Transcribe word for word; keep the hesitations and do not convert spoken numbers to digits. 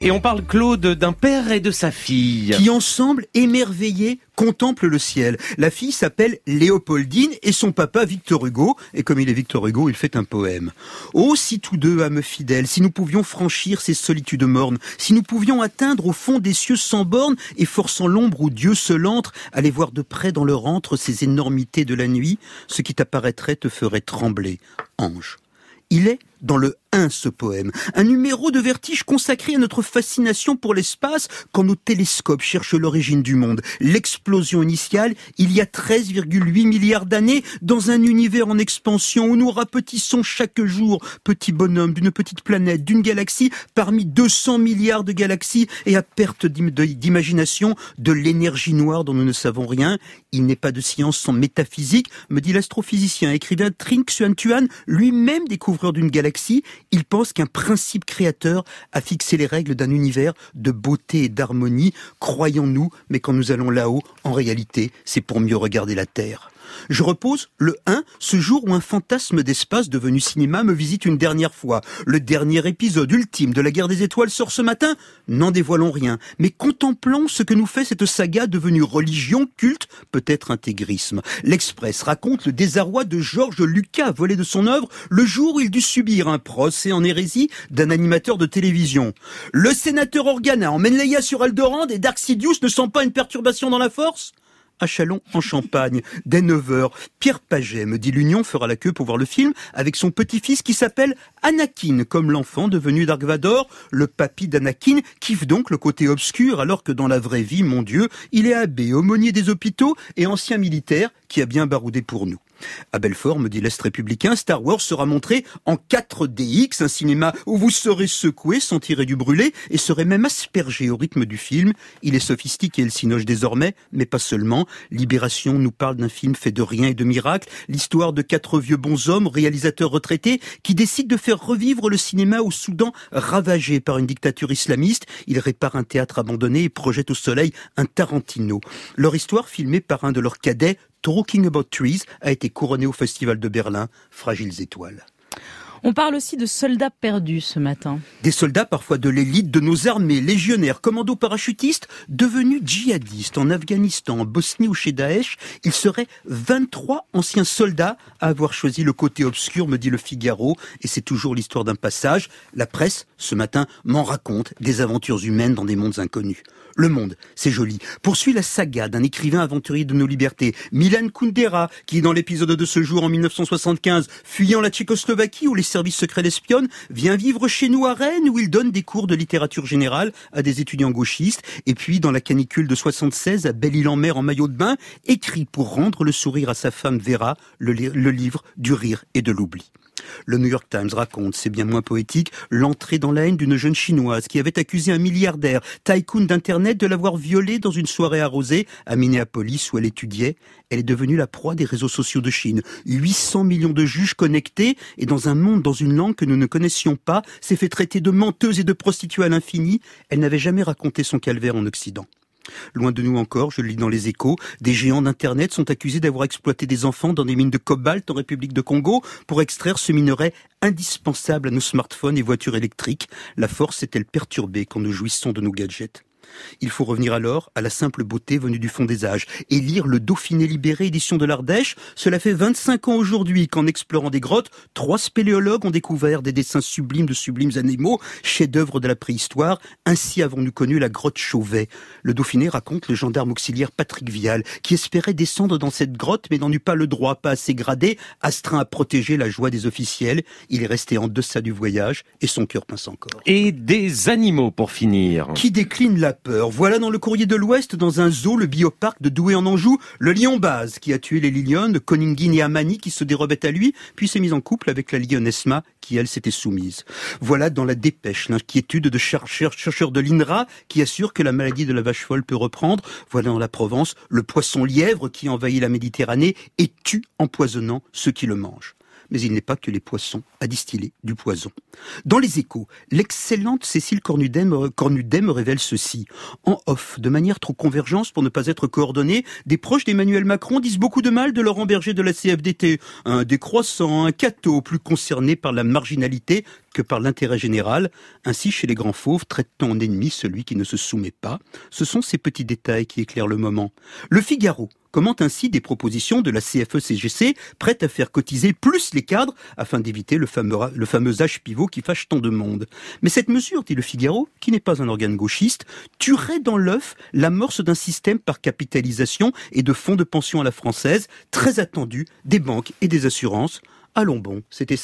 Et on parle, Claude, d'un père et de sa fille. Qui ensemble, émerveillés, contemplent le ciel. La fille s'appelle Léopoldine et son papa Victor Hugo. Et comme il est Victor Hugo, il fait un poème. Oh, si tous deux, âmes fidèles, si nous pouvions franchir ces solitudes mornes, si nous pouvions atteindre au fond des cieux sans bornes et forçant l'ombre où Dieu se lentre, aller voir de près dans leur antre ces énormités de la nuit, ce qui t'apparaîtrait te ferait trembler. Ange. Il est dans le un, ce poème, un numéro de Vertige consacré à notre fascination pour l'espace quand nos télescopes cherchent l'origine du monde. L'explosion initiale, il y a treize virgule huit milliards d'années, dans un univers en expansion où nous rapetissons chaque jour, petit bonhomme d'une petite planète, d'une galaxie, parmi deux cents milliards de galaxies, et à perte d'imagination de l'énergie noire dont nous ne savons rien. Il n'est pas de science sans métaphysique, me dit l'astrophysicien, écrivain Trinh Xuan Tuan, lui-même découvreur d'une galaxie. Il pense qu'un principe créateur a fixé les règles d'un univers de beauté et d'harmonie. Croyons-nous, mais quand nous allons là-haut, en réalité, c'est pour mieux regarder la Terre. Je repose le un, ce jour où un fantasme d'espace devenu cinéma me visite une dernière fois. Le dernier épisode ultime de la Guerre des Étoiles sort ce matin. N'en dévoilons rien, mais contemplons ce que nous fait cette saga devenue religion, culte, peut-être intégrisme. L'Express raconte le désarroi de Georges Lucas, volé de son œuvre, le jour où il dut subir un procès en hérésie d'un animateur de télévision. Le sénateur Organa emmène Leia sur Aldorand et Dark Sidious ne sent pas une perturbation dans la force ? À Châlons, en Champagne, dès neuf heures, Pierre Paget, me dit l'Union, fera la queue pour voir le film avec son petit-fils qui s'appelle Anakin, comme l'enfant devenu Dark Vador. Le papy d'Anakin kiffe donc le côté obscur, alors que dans la vraie vie, mon Dieu, il est abbé, aumônier des hôpitaux et ancien militaire qui a bien baroudé pour nous. À Belfort, me dit l'Est républicain, Star Wars sera montré en quatre D X, un cinéma où vous serez secoué, sentirez du brûlé et serez même aspergé au rythme du film. Il est sophistiqué, le cinoche désormais, mais pas seulement. Libération nous parle d'un film fait de rien et de miracles, l'histoire de quatre vieux bonshommes, réalisateurs retraités, qui décident de faire revivre le cinéma au Soudan ravagé par une dictature islamiste. Ils réparent un théâtre abandonné et projettent au soleil un Tarantino. Leur histoire, filmée par un de leurs cadets, Talking About Trees, a été couronné au Festival de Berlin, Fragiles étoiles. On parle aussi de soldats perdus ce matin. Des soldats parfois de l'élite de nos armées, légionnaires, commandos parachutistes, devenus djihadistes en Afghanistan, en Bosnie ou chez Daesh. Ils seraient vingt-trois anciens soldats à avoir choisi le côté obscur, me dit le Figaro, et c'est toujours l'histoire d'un passage. La presse, ce matin, m'en raconte des aventures humaines dans des mondes inconnus. Le Monde, c'est joli, poursuit la saga d'un écrivain aventurier de nos libertés, Milan Kundera, qui dans l'épisode de ce jour en mille neuf cent soixante-quinze, fuyant la Tchécoslovaquie où les services secrets l'espionnent, vient vivre chez nous à Rennes où il donne des cours de littérature générale à des étudiants gauchistes, et puis dans la canicule de soixante-seize à Belle-Île-en-Mer en maillot de bain, écrit pour rendre le sourire à sa femme Vera le, li- le livre du rire et de l'oubli. Le New York Times raconte, c'est bien moins poétique, l'entrée dans la haine d'une jeune chinoise qui avait accusé un milliardaire, tycoon d'Internet, de l'avoir violée dans une soirée arrosée à Minneapolis où elle étudiait. Elle est devenue la proie des réseaux sociaux de Chine. huit cents millions de juges connectés et dans un monde, dans une langue que nous ne connaissions pas, s'est fait traiter de menteuse et de prostituée à l'infini. Elle n'avait jamais raconté son calvaire en Occident. Loin de nous encore, je le lis dans les Échos, des géants d'Internet sont accusés d'avoir exploité des enfants dans des mines de cobalt en République de Congo pour extraire ce minerai indispensable à nos smartphones et voitures électriques. La force est-elle perturbée quand nous jouissons de nos gadgets ? Il faut revenir alors à la simple beauté venue du fond des âges et lire le Dauphiné libéré, édition de l'Ardèche. Cela fait vingt-cinq ans aujourd'hui qu'en explorant des grottes, trois spéléologues ont découvert des dessins sublimes de sublimes animaux, chefs-d'œuvre de la préhistoire. Ainsi avons-nous connu la grotte Chauvet. Le Dauphiné raconte le gendarme auxiliaire Patrick Vial, qui espérait descendre dans cette grotte mais n'en eut pas le droit, pas assez gradé, astreint à protéger la joie des officiels. Il est resté en deçà du voyage et son cœur pince encore. Et des animaux pour finir. Qui décline la peur. Voilà dans le Courrier de l'Ouest, dans un zoo, le bioparc de Douai en Anjou, le lion base qui a tué les lions, Koningin et Amani qui se dérobaient à lui, puis s'est mis en couple avec la lionne Esma qui, elle, s'était soumise. Voilà dans la Dépêche, l'inquiétude de chercheurs, chercheurs de l'I N R A qui assure que la maladie de la vache folle peut reprendre. Voilà dans la Provence, le poisson lièvre qui envahit la Méditerranée et tue empoisonnant ceux qui le mangent. mais il n'est pas que les poissons à distiller du poison. Dans Les Échos, l'excellente Cécile Cornudem, Cornudem révèle ceci. En off, de manière trop convergente pour ne pas être coordonnée, des proches d'Emmanuel Macron disent beaucoup de mal de Laurent Berger de la C F D T. Un décroissant, un cateau, plus concerné par la marginalité que par l'intérêt général. Ainsi, chez les grands fauves, traite-t-on en ennemi celui qui ne se soumet pas. Ce sont ces petits détails qui éclairent le moment. Le Figaro commente ainsi des propositions de la C F E C G C prête à faire cotiser plus les cadres afin d'éviter le fameux, le fameux âge pivot qui fâche tant de monde. Mais cette mesure, dit le Figaro, qui n'est pas un organe gauchiste, tuerait dans l'œuf l'amorce d'un système par capitalisation et de fonds de pension à la française, très attendu des banques et des assurances. Allons bon, c'était ça ?